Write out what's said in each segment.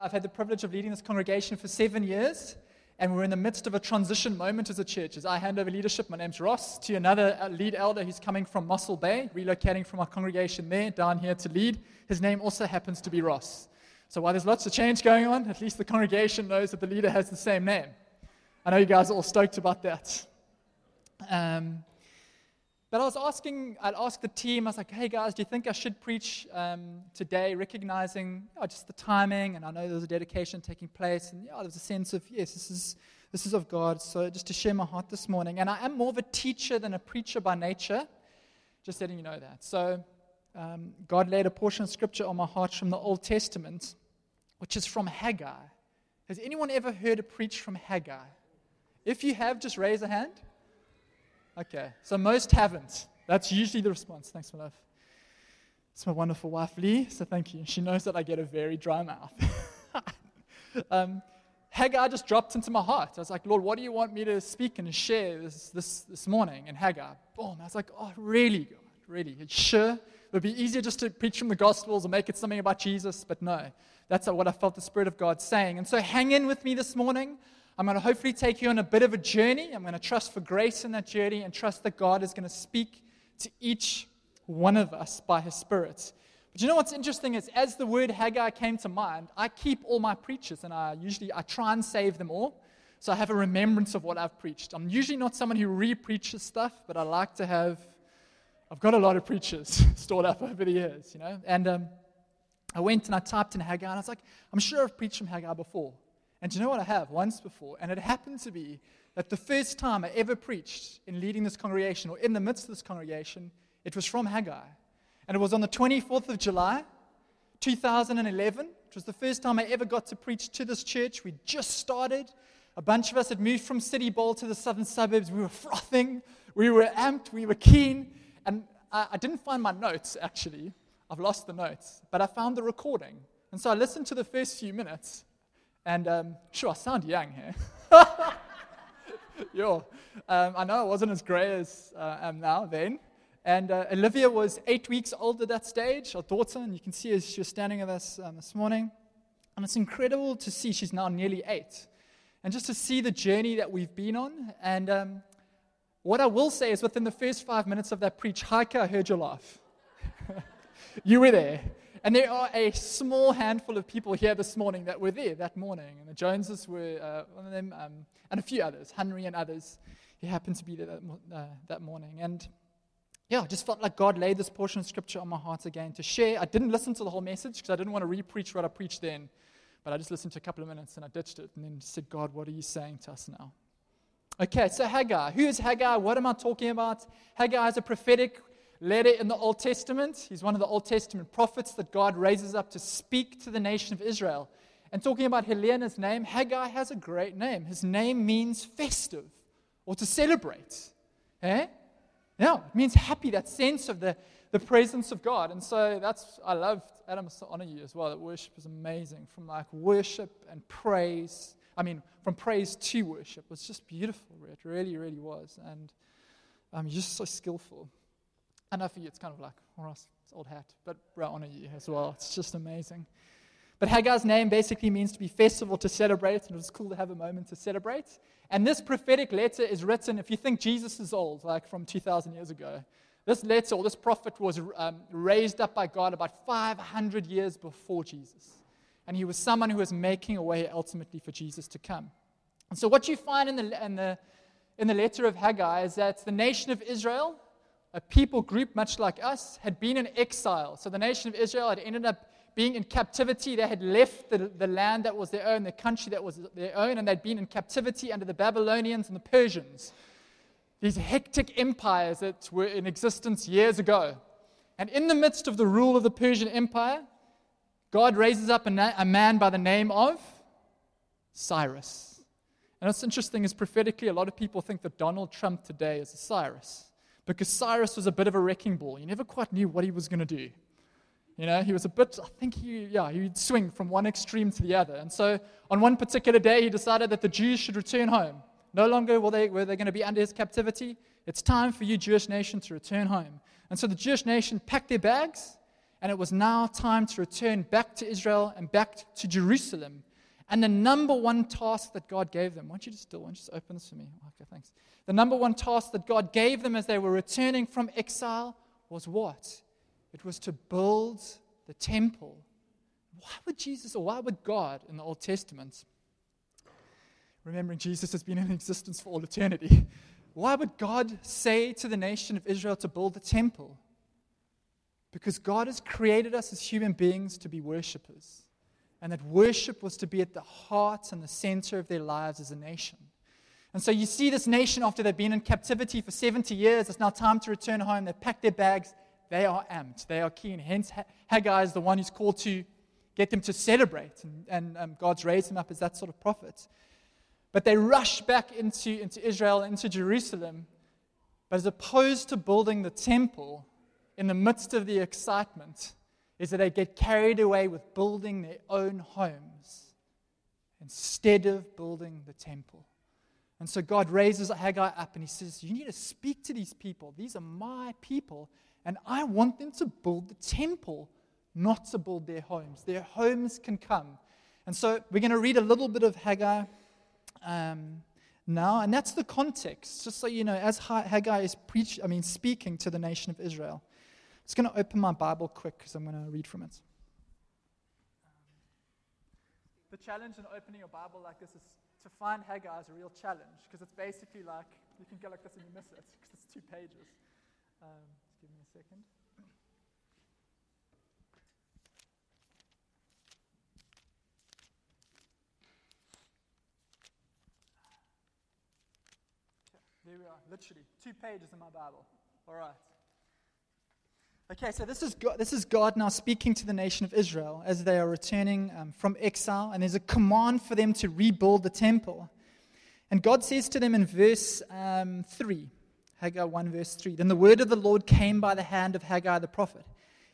I've had the privilege of leading this congregation for 7 years, and we're in the midst of a transition moment as a church. As I hand over leadership, my name's Ross, to another lead elder who's coming from Mossel Bay, relocating from our congregation there down here to lead. His name also happens to be Ross. So while there's lots of change going on, at least the congregation knows that the leader has the same name. I know you guys are all stoked about that. But I'd ask the team, I was like, hey guys, do you think I should preach today, recognizing just the timing, and I know there's a dedication taking place, and there's a sense of, yes, this is of God, so just to share my heart this morning. And I am more of a teacher than a preacher by nature, just letting you know that. So God laid a portion of scripture on my heart from the Old Testament, which is from Haggai. Has anyone ever heard a preach from Haggai? If you have, just raise a hand. Okay, so most haven't. That's usually the response. Thanks, my love. It's my wonderful wife, Lee, so thank you. She knows that I get a very dry mouth. Haggai just dropped into my heart. I was like, Lord, what do you want me to speak and share this morning? And Haggai, boom. I was like, oh, really, God? Really? Sure? It would be easier just to preach from the Gospels or make it something about Jesus, but no. That's what I felt the Spirit of God saying. And so hang in with me this morning. I'm going to hopefully take you on a bit of a journey. I'm going to trust for grace in that journey and trust that God is going to speak to each one of us by His Spirit. But you know what's interesting is as the word Haggai came to mind, I keep all my preachers and I try and save them all. So I have a remembrance of what I've preached. I'm usually not someone who re-preaches stuff, but I like to I've got a lot of preachers stored up over the years, And I went and I typed in Haggai and I was like, I'm sure I've preached from Haggai before. And do you know what I have? Once before. And it happened to be that the first time I ever preached in leading this congregation, or in the midst of this congregation, it was from Haggai. And it was on the 24th of July, 2011, which was the first time I ever got to preach to this church. We just started. A bunch of us had moved from City Bowl to the southern suburbs. We were frothing. We were amped. We were keen. And I didn't find my notes, actually. I've lost the notes. But I found the recording. And so I listened to the first few minutes. And sure, I sound young here. I know I wasn't as grey as I am now then. And Olivia was 8 weeks old at that stage, our daughter, and you can see as she was standing with us this morning. And it's incredible to see she's now nearly 8. And just to see the journey that we've been on. And what I will say is within the first 5 minutes of that preach, Heike, I heard your laugh. You were there. And there are a small handful of people here this morning that were there that morning. And the Joneses were one of them, and a few others, Henry and others. He happened to be there that morning. And I just felt like God laid this portion of scripture on my heart again to share. I didn't listen to the whole message because I didn't want to re-preach what I preached then. But I just listened to a couple of minutes and I ditched it. And then said, God, what are you saying to us now? Okay, so Haggai. Who is Haggai? What am I talking about? Haggai is a prophetic letter in the Old Testament. He's one of the Old Testament prophets that God raises up to speak to the nation of Israel. And talking about Helena's name, Haggai has a great name. His name means festive or to celebrate. Eh? Yeah, it means happy, that sense of the presence of God. And so I loved, Adam, to honor you as well. That worship is amazing. From worship and praise, from praise to worship was just beautiful. It really, really was. And you're just so skillful. I know for you it's kind of like, it's old hat, but I honor you as well. It's just amazing. But Haggai's name basically means to be festive or to celebrate, and it was cool to have a moment to celebrate. And this prophetic letter is written, if you think Jesus is old, like from 2,000 years ago, this letter or this prophet was raised up by God about 500 years before Jesus. And he was someone who was making a way ultimately for Jesus to come. And so what you find in the letter of Haggai is that the nation of Israel, a people group much like us, had been in exile. So the nation of Israel had ended up being in captivity. They had left the land that was their own, the country that was their own, and they'd been in captivity under the Babylonians and the Persians. These hectic empires that were in existence years ago. And in the midst of the rule of the Persian Empire, God raises up a man by the name of Cyrus. And what's interesting is prophetically, a lot of people think that Donald Trump today is a Cyrus. Because Cyrus was a bit of a wrecking ball. He never quite knew what he was going to do. He was a bit, he'd swing from one extreme to the other. And so on one particular day, he decided that the Jews should return home. No longer were they going to be under his captivity. It's time for you, Jewish nation, to return home. And so the Jewish nation packed their bags and it was now time to return back to Israel and back to Jerusalem. And the number one task that God gave them, why don't you just open this for me? Okay, thanks. The number one task that God gave them as they were returning from exile was what? It was to build the temple. Why would God in the Old Testament, remembering Jesus has been in existence for all eternity, why would God say to the nation of Israel to build the temple? Because God has created us as human beings to be worshipers. And that worship was to be at the heart and the center of their lives as a nation. And so you see this nation, after they've been in captivity for 70 years, it's now time to return home. They've packed their bags. They are amped. They are keen. Hence, Haggai is the one who's called to get them to celebrate. And God's raised him up as that sort of prophet. But they rush back into Israel, into Jerusalem. But as opposed to building the temple, in the midst of the excitement, is that they get carried away with building their own homes instead of building the temple. And so God raises Haggai up and he says, you need to speak to these people. These are my people, and I want them to build the temple, not to build their homes. Their homes can come. And so we're going to read a little bit of Haggai now, and that's the context, just so you know, as Haggai is speaking to the nation of Israel. I'm just going to open my Bible quick because I'm going to read from it. The challenge in opening your Bible like this is to find Haggai is a real challenge, because it's basically like, you can go like this and you miss it, because it's 2 pages. Just give me a second. There we are, literally 2 pages in my Bible. All right. Okay, so this is God now speaking to the nation of Israel as they are returning from exile, and there's a command for them to rebuild the temple. And God says to them in verse 3, Haggai 1 verse 3, then the word of the Lord came by the hand of Haggai the prophet.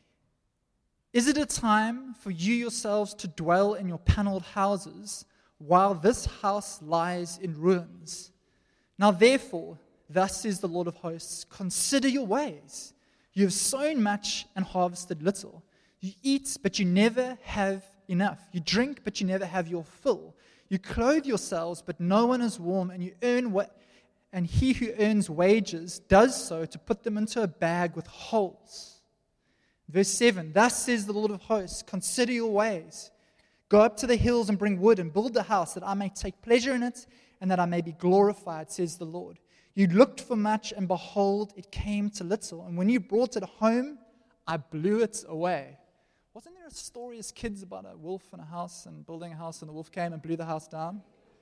Is it a time for you yourselves to dwell in your paneled houses while this house lies in ruins? Now therefore, thus says the Lord of hosts, consider your ways. You have sown much and harvested little. You eat, but you never have enough. You drink, but you never have your fill. You clothe yourselves, but no one is warm, and you earn and he who earns wages does so to put them into a bag with holes. Verse 7, thus says the Lord of hosts, consider your ways. Go up to the hills and bring wood and build a house that I may take pleasure in it and that I may be glorified, says the Lord. You looked for much, and behold, it came to little. And when you brought it home, I blew it away. Wasn't there a story as kids about a wolf in a house and building a house, and the wolf came and blew the house down?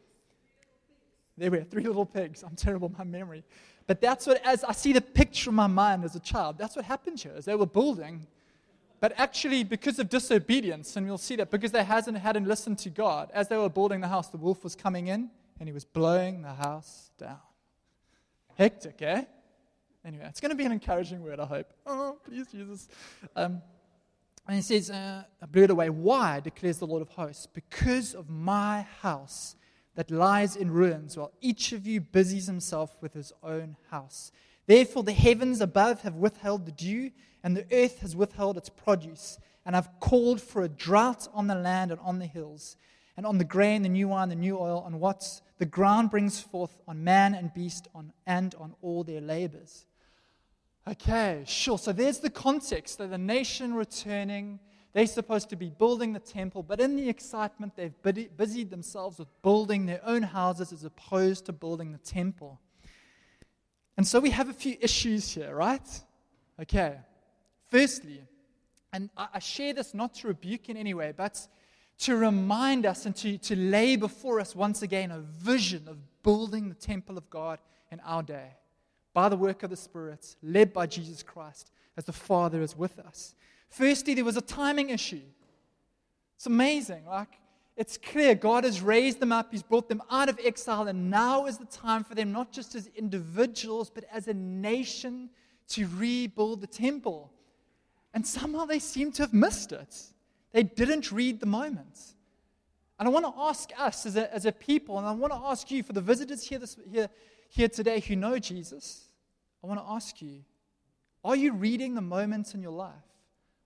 There we are, 3 little pigs. I'm terrible with my memory. But that's what, as I see the picture in my mind as a child, that's what happened here, as they were building. But actually, because of disobedience, and we'll see that because they hadn't listened to God, as they were building the house, the wolf was coming in, and he was blowing the house down. Hectic, eh? Anyway, it's going to be an encouraging word, I hope. Oh, please, Jesus. And he says, I blew it away. Why, declares the Lord of hosts? Because of my house that lies in ruins, while each of you busies himself with his own house. Therefore, the heavens above have withheld the dew, and the earth has withheld its produce. And I've called for a drought on the land and on the hills, and on the grain, the new wine, the new oil, on what the ground brings forth, on man and beast, and on all their labors. Okay, sure. So there's the context that the nation returning, they're supposed to be building the temple, but in the excitement, they've busied themselves with building their own houses as opposed to building the temple. And so we have a few issues here, right? Okay. Firstly, and I share this not to rebuke in any way, but to remind us and to lay before us once again a vision of building the temple of God in our day by the work of the Spirit, led by Jesus Christ as the Father is with us. Firstly, there was a timing issue. It's amazing. It's clear God has raised them up. He's brought them out of exile, and now is the time for them, not just as individuals, but as a nation, to rebuild the temple. And somehow they seem to have missed it. They didn't read the moment. And I want to ask us as a people, and I want to ask you, for the visitors here today who know Jesus, I want to ask you, are you reading the moments in your life?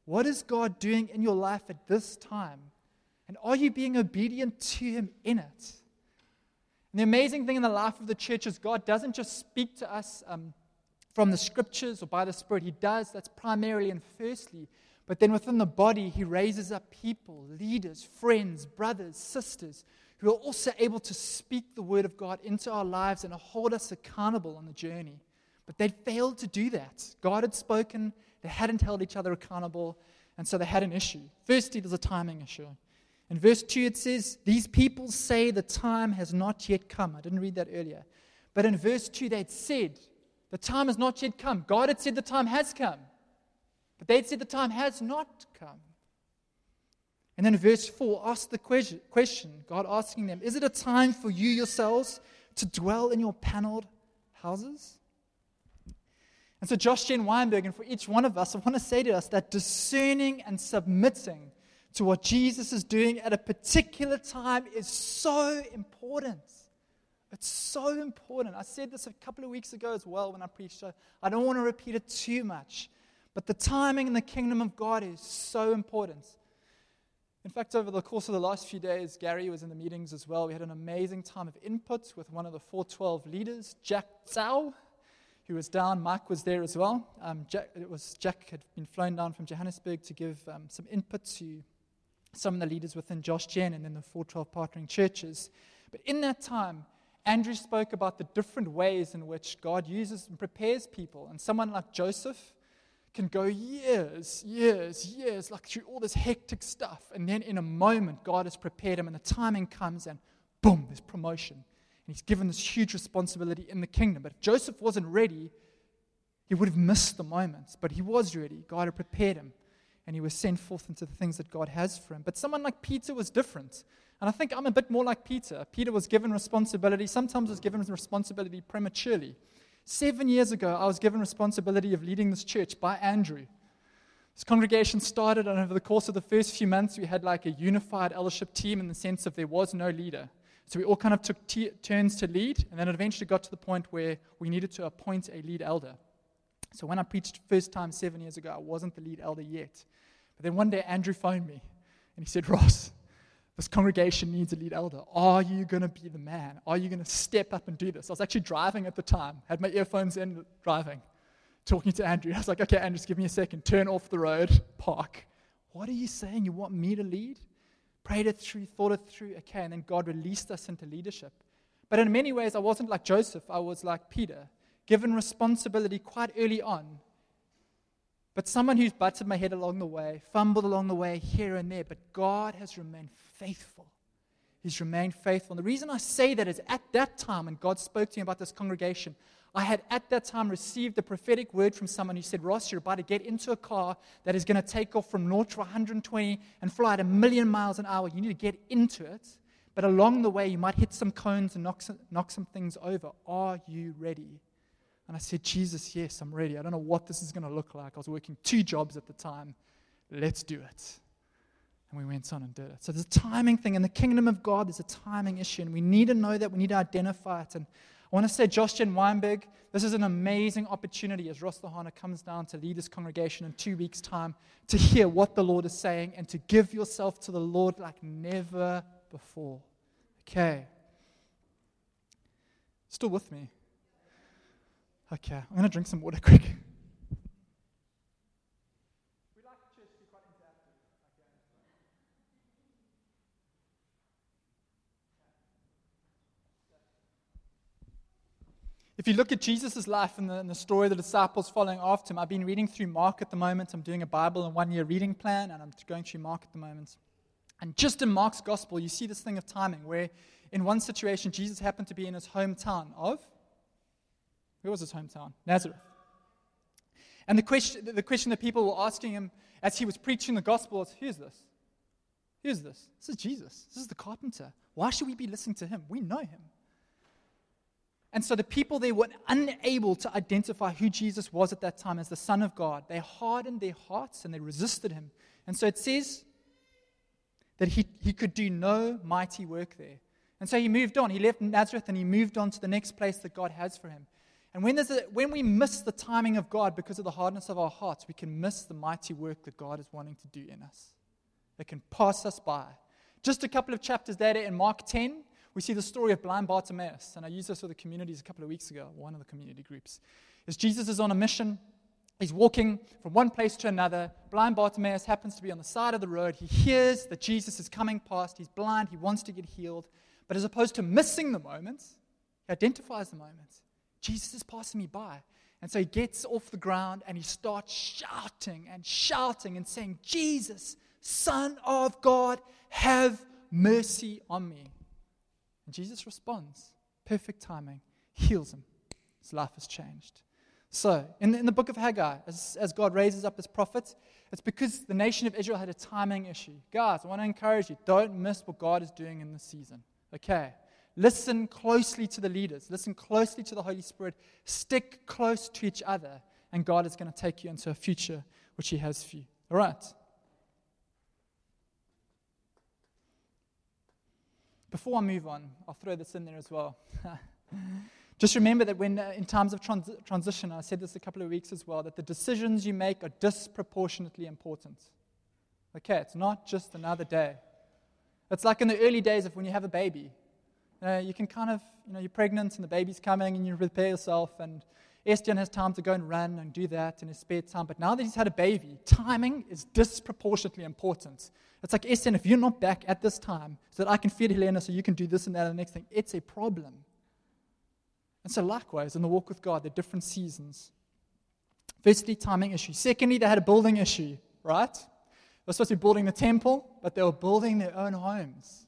What is God doing in your life at this time? And are you being obedient to Him in it? And the amazing thing in the life of the church is God doesn't just speak to us from the Scriptures or by the Spirit. He does. That's primarily and firstly. But then within the body, He raises up people, leaders, friends, brothers, sisters, who are also able to speak the Word of God into our lives and hold us accountable on the journey. But they failed to do that. God had spoken. They hadn't held each other accountable. And so they had an issue. Firstly, there's a timing issue. In verse 2, it says, these people say the time has not yet come. I didn't read that earlier. But in verse 2, they'd said, the time has not yet come. God had said the time has come. But they'd said the time has not come. And then in verse 4, ask the question, God asking them, is it a time for you yourselves to dwell in your paneled houses? And so Josh Jen Weinberg, and for each one of us, I want to say to us that discerning and submitting to what Jesus is doing at a particular time is so important. It's so important. I said this a couple of weeks ago as well when I preached, so I don't want to repeat it too much. But the timing in the kingdom of God is so important. In fact, over the course of the last few days, Gary was in the meetings as well. We had an amazing time of input with one of the 412 leaders, Jack Tsao, who was down. Mike was there as well. Jack had been flown down from Johannesburg to give some input to some of the leaders within Josh Jen and then the 412 partnering churches. But in that time, Andrew spoke about the different ways in which God uses and prepares people. And someone like Joseph can go years, like through all this hectic stuff. And then in a moment, God has prepared him and the timing comes and boom, there's promotion. And he's given this huge responsibility in the kingdom. But if Joseph wasn't ready, he would have missed the moment. But he was ready. God had prepared him. And he was sent forth into the things that God has for him. But someone like Peter was different. And I think I'm a bit more like Peter. Peter was given responsibility. Sometimes was given responsibility prematurely. 7 years ago, I was given responsibility of leading this church by Andrew. This congregation started, and over the course of the first few months, we had like a unified eldership team in the sense of there was no leader. So we all kind of took turns to lead, and then it eventually got to the point where we needed to appoint a lead elder. So when I preached first time 7 years ago, I wasn't the lead elder yet. But then one day Andrew phoned me and he said, Ross, this congregation needs a lead elder. Are you going to be the man? Are you going to step up and do this? I was actually driving at the time, had my earphones in, driving, talking to Andrew. I was like, okay, Andrew, just give me a second. Turn off the road, park. What are you saying? You want me to lead? Prayed it through, thought it through. Okay, and then God released us into leadership. But in many ways, I wasn't like Joseph. I was like Peter, given responsibility quite early on. But someone who's butted my head along the way, fumbled along the way here and there, but God has remained faithful. He's remained faithful. And the reason I say that is at that time, when God spoke to me about this congregation, I had at that time received a prophetic word from someone who said, Ross, you're about to get into a car that is going to take off from 0 to 120 and fly at 1,000,000 miles an hour. You need to get into it. But along the way, you might hit some cones and knock some things over. Are you ready? And I said, Jesus, yes, I'm ready. I don't know what this is going to look like. I was working 2 jobs at the time. Let's do it. And we went on and did it. So there's a timing thing. In the kingdom of God, there's a timing issue. And we need to know that. We need to identify it. And I want to say, Josh Jen Weinberg, this is an amazing opportunity as Ross Lohana comes down to lead this congregation in 2 weeks' time to hear what the Lord is saying and to give yourself to the Lord like never before. Okay. Still with me? Okay, I'm going to drink some water quick. We like church to be quite interactive. If you look at Jesus' life and the story of the disciples following after him, I've been reading through Mark at the moment. I'm doing a Bible and 1-year reading plan, and I'm going through Mark at the moment. And just in Mark's gospel, you see this thing of timing, where in one situation, Jesus happened to be in his hometown of... Where was his hometown? Nazareth. And the question that people were asking him as he was preaching the gospel was, who's this? Who's this? This is Jesus. This is the carpenter. Why should we be listening to him? We know him. And so the people there were unable to identify who Jesus was at that time as the Son of God. They hardened their hearts and they resisted him. And so it says that he could do no mighty work there. And so he moved on. He left Nazareth and he moved on to the next place that God has for him. And when we miss the timing of God because of the hardness of our hearts, we can miss the mighty work that God is wanting to do in us. It can pass us by. Just a couple of chapters later in Mark 10, we see the story of blind Bartimaeus. And I used this with the communities a couple of weeks ago, one of the community groups. As Jesus is on a mission, he's walking from one place to another. Blind Bartimaeus happens to be on the side of the road. He hears that Jesus is coming past. He's blind. He wants to get healed. But as opposed to missing the moment, he identifies the moment. Jesus is passing me by. And so he gets off the ground and he starts shouting and saying, Jesus, Son of God, have mercy on me. And Jesus responds. Perfect timing. Heals him. His life has changed. So, in the book of Haggai, as God raises up his prophets, it's because the nation of Israel had a timing issue. Guys, I want to encourage you, don't miss what God is doing in this season. Okay? Listen closely to the leaders. Listen closely to the Holy Spirit. Stick close to each other. And God is going to take you into a future which he has for you. All right. Before I move on, I'll throw this in there as well. Just remember that when in times of transition, I said this a couple of weeks as well, that the decisions you make are disproportionately important. Okay, it's not just another day. It's like in the early days of when you have a baby. You can kind of, you're pregnant and the baby's coming and you prepare yourself, and Estienne has time to go and run and do that in his spare time. But now that he's had a baby, timing is disproportionately important. It's like, Estienne, if you're not back at this time so that I can feed Helena so you can do this and that and the next thing, it's a problem. And so likewise, in the walk with God, there are different seasons. Firstly, timing issue. Secondly, they had a building issue, right? They were supposed to be building the temple, but they were building their own homes.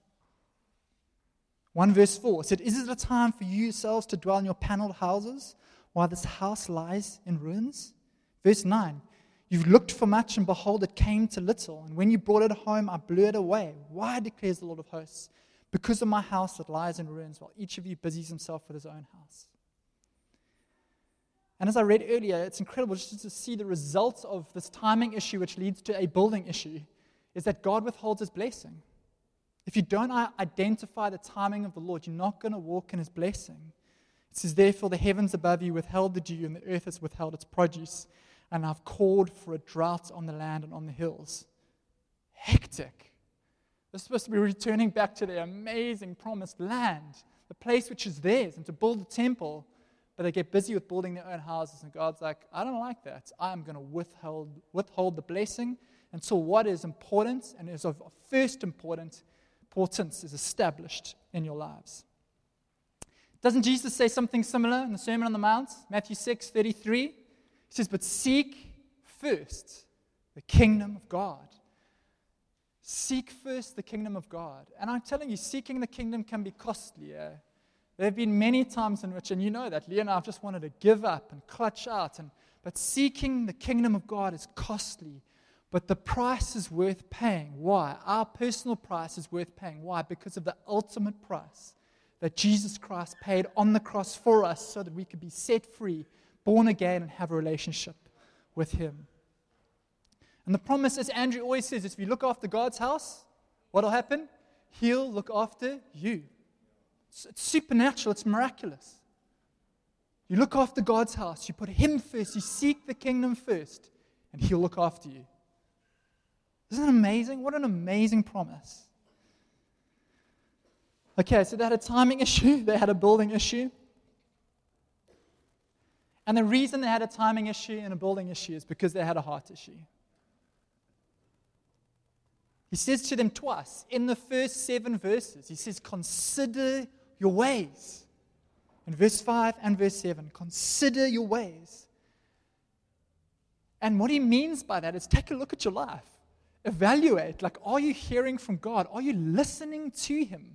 1 verse 4 said, is it a time for you yourselves to dwell in your paneled houses while this house lies in ruins? Verse 9, you've looked for much and behold, it came to little. And when you brought it home, I blew it away. Why, declares the Lord of hosts? Because of my house that lies in ruins, while each of you busies himself with his own house. And as I read earlier, it's incredible just to see the results of this timing issue, which leads to a building issue, is that God withholds his blessing. If you don't identify the timing of the Lord, you're not going to walk in his blessing. It says, therefore, the heavens above you withheld the dew, and the earth has withheld its produce. And I've called for a drought on the land and on the hills. Hectic. They're supposed to be returning back to their amazing promised land, the place which is theirs, and to build a temple. But they get busy with building their own houses. And God's like, I don't like that. I'm going to withhold the blessing until what is important and is of first importance is established in your lives. Doesn't Jesus say something similar in the Sermon on the Mount? Matthew 6:33. He says, but seek first the kingdom of God. Seek first the kingdom of God. And I'm telling you, seeking the kingdom can be costly. There have been many times in which, and you know that, Leah and I have just wanted to give up and clutch out. But seeking the kingdom of God is costly. But the price is worth paying. Why? Our personal price is worth paying. Why? Because of the ultimate price that Jesus Christ paid on the cross for us so that we could be set free, born again, and have a relationship with him. And the promise, as Andrew always says, is if you look after God's house, what will happen? He'll look after you. It's supernatural. It's miraculous. You look after God's house. You put him first. You seek the kingdom first, and he'll look after you. Isn't that amazing? What an amazing promise. Okay, so they had a timing issue. They had a building issue. And the reason they had a timing issue and a building issue is because they had a heart issue. He says to them twice in the first 7 verses, he says, consider your ways. In verse 5 and verse 7, consider your ways. And what he means by that is take a look at your life. Evaluate, like, are you hearing from God? Are you listening to him?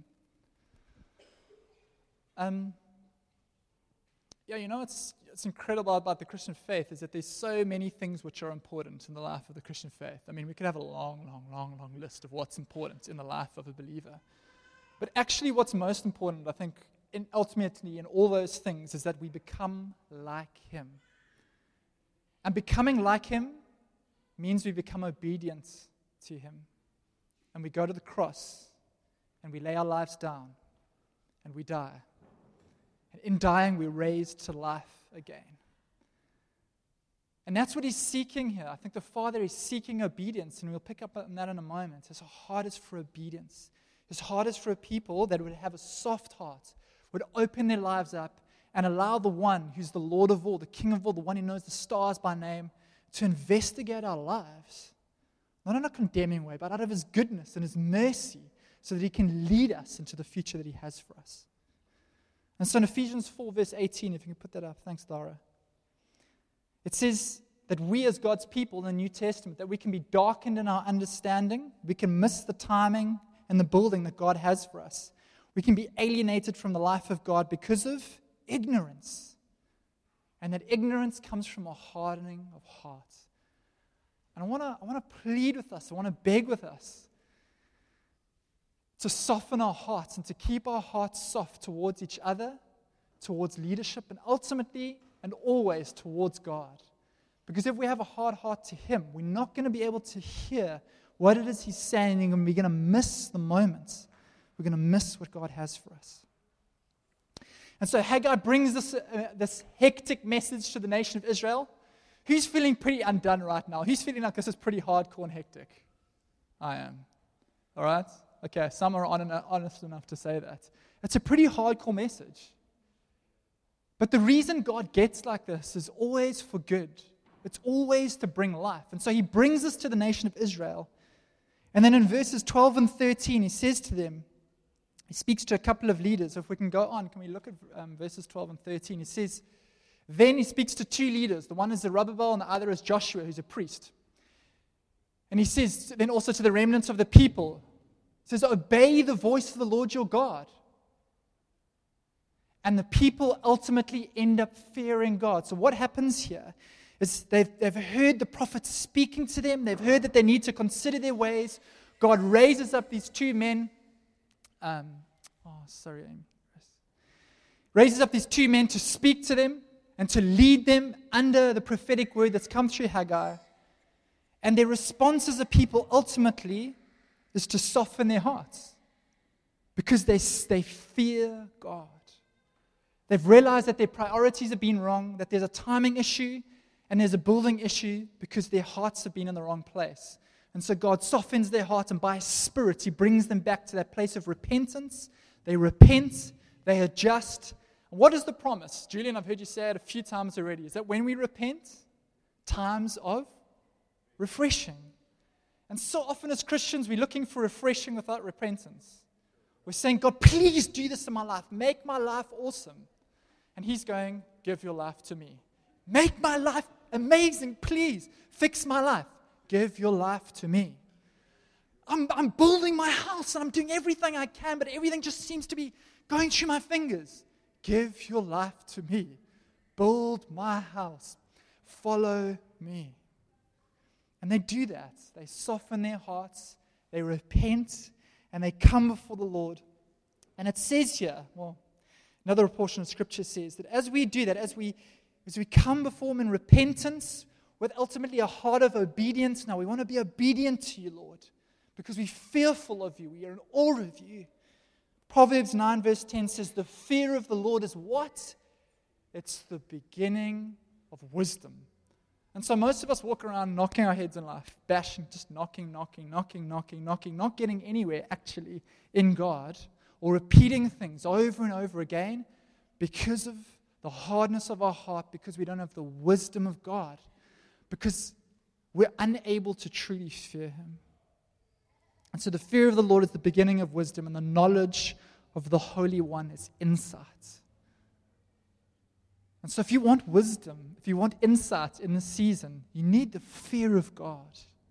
It's incredible about the Christian faith is that there's so many things which are important in the life of the Christian faith. I mean, we could have a long list of what's important in the life of a believer. But actually what's most important, I think, ultimately in all those things is that we become like him. And becoming like him means we become obedient to him. And we go to the cross and we lay our lives down and we die. And in dying, we're raised to life again. And that's what he's seeking here. I think the Father is seeking obedience, and we'll pick up on that in a moment. His heart is for obedience. His heart is for a people that would have a soft heart, would open their lives up and allow the one who's the Lord of all, the King of all, the one who knows the stars by name, to investigate our lives. Not in a condemning way, but out of his goodness and his mercy, so that he can lead us into the future that he has for us. And so in Ephesians 4, verse 18, if you can put that up. Thanks, Dara. It says that we as God's people in the New Testament, that we can be darkened in our understanding. We can miss the timing and the building that God has for us. We can be alienated from the life of God because of ignorance. And that ignorance comes from a hardening of heart. And I want to plead with us, I want to beg with us to soften our hearts and to keep our hearts soft towards each other, towards leadership, and ultimately and always towards God. Because if we have a hard heart to Him, we're not going to be able to hear what it is He's saying, and we're going to miss the moments. We're going to miss what God has for us. And so Haggai brings this hectic message to the nation of Israel. Who's feeling pretty undone right now? Who's feeling like this is pretty hardcore and hectic? I am. All right? Okay, some are honest enough to say that. It's a pretty hardcore message. But the reason God gets like this is always for good. It's always to bring life. And so He brings us to the nation of Israel. And then in verses 12 and 13, He says to them, He speaks to a couple of leaders. If we can go on, can we look at verses 12 and 13? He says, then He speaks to two leaders. The one is Zerubbabel and the other is Joshua, who's a priest. And He says then also to the remnants of the people, He says, obey the voice of the Lord your God. And the people ultimately end up fearing God. So what happens here is they've heard the prophets speaking to them. They've heard that they need to consider their ways. God raises up these two men. Raises up these two men to speak to them and to lead them under the prophetic word that's come through Haggai. And their response as a people ultimately is to soften their hearts because they fear God. They've realized that their priorities have been wrong, that there's a timing issue and there's a building issue because their hearts have been in the wrong place. And so God softens their heart, and by His Spirit, He brings them back to that place of repentance. They repent, they adjust. And what is the promise? Julian, I've heard you say it a few times already. Is that when we repent, times of refreshing. And so often as Christians, we're looking for refreshing without repentance. We're saying, God, please do this in my life. Make my life awesome. And He's going, give your life to me. Make my life amazing, please. Fix my life. Give your life to me. I'm building my house and I'm doing everything I can, but everything just seems to be going through my fingers. Give your life to me. Build my house. Follow me. And they do that. They soften their hearts. They repent. And they come before the Lord. And it says here, well, another portion of Scripture says that as we do that, as we come before Him in repentance, with ultimately a heart of obedience, now we want to be obedient to You, Lord, because we're fearful of You. We are in awe of You. Proverbs 9 verse 10 says, the fear of the Lord is what? It's the beginning of wisdom. And so most of us walk around knocking our heads in life, bashing, just knocking, not getting anywhere actually in God, or repeating things over and over again because of the hardness of our heart, because we don't have the wisdom of God, because we're unable to truly fear Him. And so the fear of the Lord is the beginning of wisdom, and the knowledge of the Holy One is insight. And so if you want wisdom, if you want insight in this season, you need the fear of God.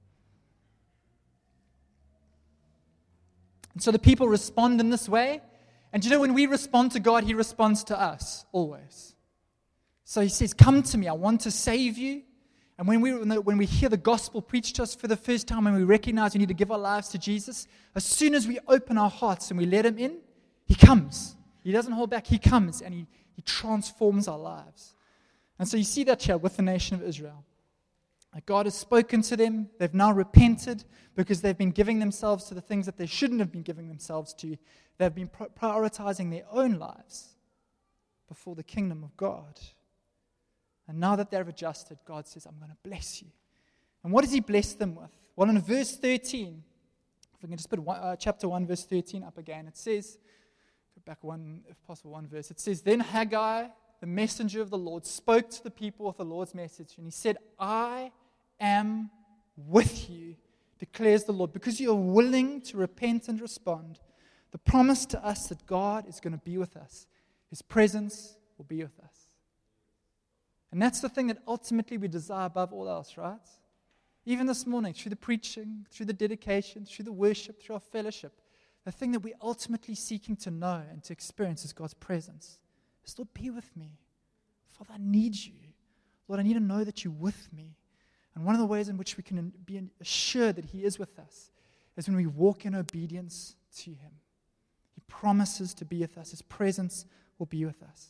And so the people respond in this way. And you know, when we respond to God, He responds to us, always. So He says, come to me, I want to save you. And when we hear the gospel preached to us for the first time, and we recognize we need to give our lives to Jesus, as soon as we open our hearts and we let Him in, He comes. He doesn't hold back, He comes, and He transforms our lives. And so you see that here with the nation of Israel. God has spoken to them. They've now repented because they've been giving themselves to the things that they shouldn't have been giving themselves to. They've been prioritizing their own lives. before the kingdom of God. And now that they've adjusted, God says, I'm going to bless you. And what does he bless them with? Well, in verse 13, if we can just put chapter 1, verse 13 up again, it says, go back one, if possible, one verse. It says, Then Haggai, the messenger of the Lord, spoke to the people with the Lord's message, and he said, I am with you, declares the Lord, because you are willing to repent and respond. The promise to us that God is going to be with us. His presence will be with us. And that's the thing that ultimately we desire above all else, right? Even this morning, through the preaching, through the dedication, through the worship, through our fellowship, the thing that we're ultimately seeking to know and to experience is God's presence. Just, Lord, be with me. Father, I need you. Lord, I need to know that you're with me. And one of the ways in which we can be assured that he is with us is when we walk in obedience to him. He promises to be with us. His presence will be with us.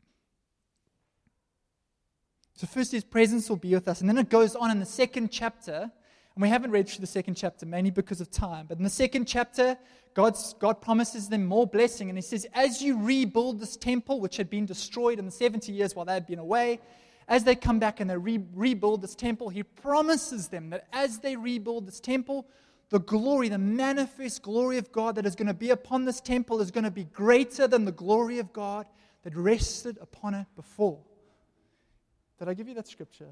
So first his presence will be with us. And then it goes on in the second chapter. And we haven't read through the second chapter, mainly because of time. But in the second chapter, God promises them more blessing. And he says, as you rebuild this temple, which had been destroyed in the 70 years while they had been away, as they come back and they rebuild this temple, he promises them that as they rebuild this temple, the glory, the manifest glory of God that is going to be upon this temple is going to be greater than the glory of God that rested upon it before. Did I give you that scripture?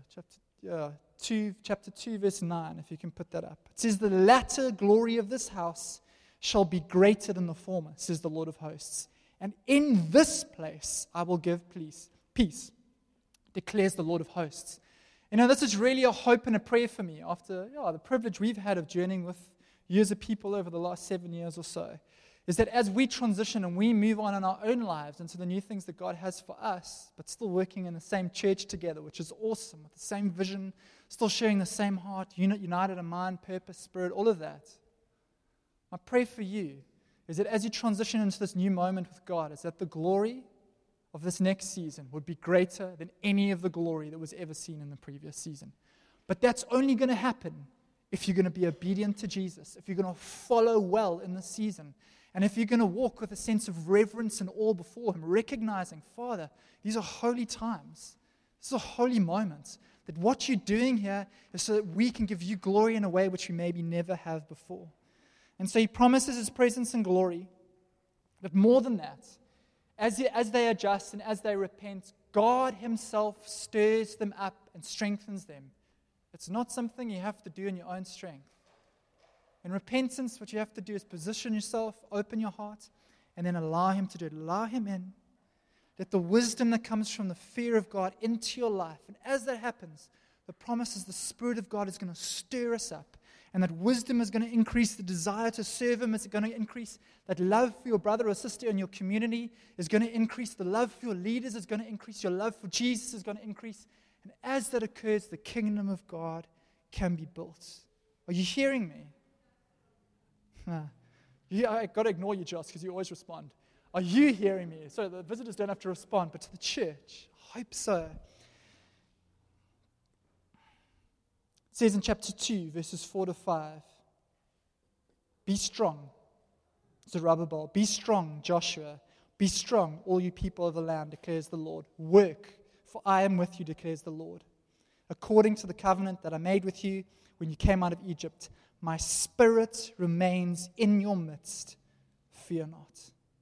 Chapter 2, verse 9, if you can put that up. It says, the latter glory of this house shall be greater than the former, says the Lord of hosts. And in this place I will give peace, declares the Lord of hosts. You know, this is really a hope and a prayer for me after the privilege we've had of journeying with years of people over the last 7 years or so, is that as we transition and we move on in our own lives into the new things that God has for us, but still working in the same church together, which is awesome, with the same vision, still sharing the same heart, united in mind, purpose, spirit, all of that. My prayer for you is that as you transition into this new moment with God, is that the glory of this next season would be greater than any of the glory that was ever seen in the previous season. But that's only going to happen if you're going to be obedient to Jesus, if you're going to follow well in this season, and if you're going to walk with a sense of reverence and awe before him, recognizing, Father, these are holy times. This is a holy moment. That what you're doing here is so that we can give you glory in a way which we maybe never have before. And so he promises his presence and glory. But more than that, as they adjust and as they repent, God himself stirs them up and strengthens them. It's not something you have to do in your own strength. In repentance, what you have to do is position yourself, open your heart, and then allow him to do it. Allow him in. Let the wisdom that comes from the fear of God into your life. And as that happens, the promise is the Spirit of God is going to stir us up. And that wisdom is going to increase the desire to serve him. It's going to increase that love for your brother or sister in your community. Is going to increase the love for your leaders. It's going to increase your love for Jesus. Is going to increase. And as that occurs, the kingdom of God can be built. Are you hearing me? I got to ignore you, Josh, because you always respond. Are you hearing me? So the visitors don't have to respond, but to the church, I hope so. It says in chapter 2, verses 4 to 5, be strong, Zerubbabel. Be strong, Joshua. Be strong, all you people of the land, declares the Lord. Work, for I am with you, declares the Lord. According to the covenant that I made with you when you came out of Egypt, my spirit remains in your midst. Fear not.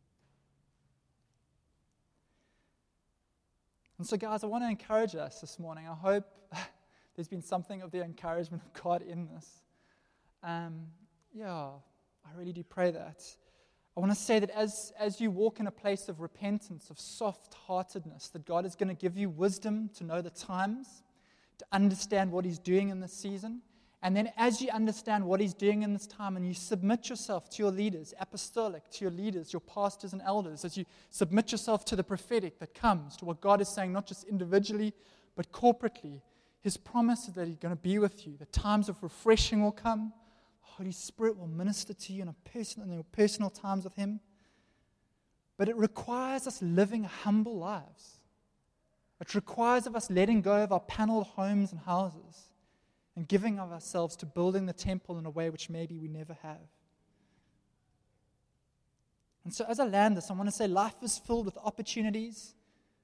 And so, guys, I want to encourage us this morning. I hope there's been something of the encouragement of God in this. I really do pray that. I want to say that as you walk in a place of repentance, of soft-heartedness, that God is going to give you wisdom to know the times, to understand what he's doing in this season. And then as you understand what he's doing in this time and you submit yourself to your leaders, apostolic, to your leaders, your pastors and elders, as you submit yourself to the prophetic that comes, to what God is saying, not just individually, but corporately, his promise is that he's going to be with you. The times of refreshing will come. The Holy Spirit will minister to you in your personal times with him. But it requires us living humble lives. It requires of us letting go of our paneled homes and houses and giving of ourselves to building the temple in a way which maybe we never have. And so as I land this, I want to say life is filled with opportunities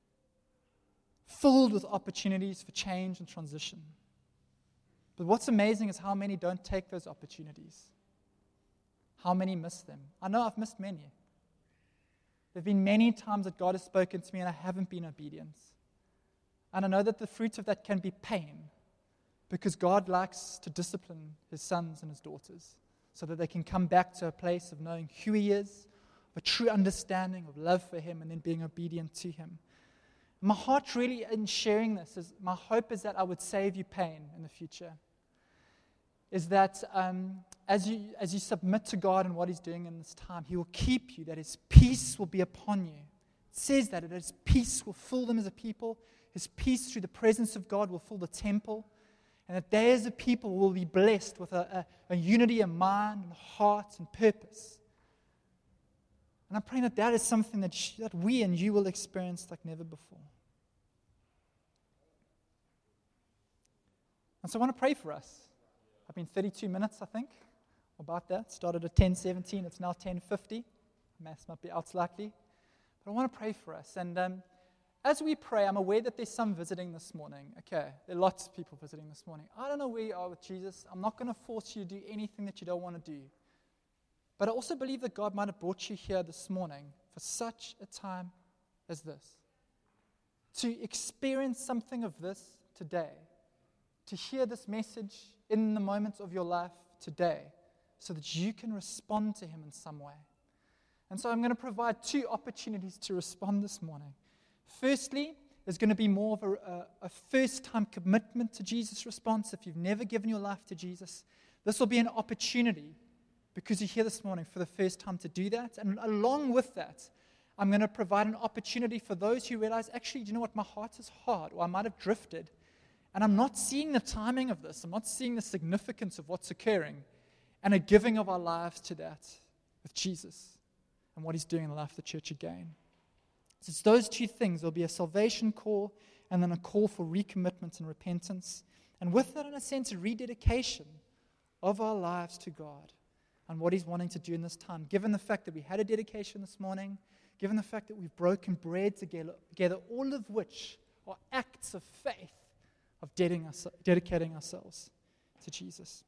filled with opportunities for change and transition. But what's amazing is how many don't take those opportunities. How many miss them. I know I've missed many. There have been many times that God has spoken to me and I haven't been obedient. And I know that the fruit of that can be pain, because God likes to discipline His sons and His daughters so that they can come back to a place of knowing who He is, of a true understanding of love for Him, and then being obedient to Him. My heart really in sharing this is, my hope is that I would save you pain in the future. Is that as you submit to God and what He's doing in this time, He will keep you, that His peace will be upon you. It says that His peace will fill them as a people. His peace through the presence of God will fill the temple. And that they as a people will be blessed with a unity of mind and heart and purpose. And I'm praying that that is something that we and you will experience like never before. And so I want to pray for us. I've been 32 minutes, I think, about that. Started at 10:17. It's now 10:50. Maths might be out slightly. But I want to pray for us. And as we pray, I'm aware that there's some visiting this morning. Okay, there are lots of people visiting this morning. I don't know where you are with Jesus. I'm not going to force you to do anything that you don't want to do. But I also believe that God might have brought you here this morning for such a time as this. To experience something of this today. To hear this message in the moments of your life today, so that you can respond to Him in some way. And so I'm going to provide two opportunities to respond this morning. Firstly, there's going to be more of a first-time commitment to Jesus response. If you've never given your life to Jesus, this will be an opportunity, because you're here this morning for the first time, to do that. And along with that, I'm going to provide an opportunity for those who realize, actually, do you know what, my heart is hard, or I might have drifted, and I'm not seeing the timing of this. I'm not seeing the significance of what's occurring, and a giving of our lives to that with Jesus and what He's doing in the life of the church again. So it's those two things. There'll be a salvation call and then a call for recommitment and repentance. And with that, in a sense, a rededication of our lives to God and what He's wanting to do in this time. Given the fact that we had a dedication this morning, given the fact that we've broken bread together, all of which are acts of faith, of dedicating ourselves to Jesus.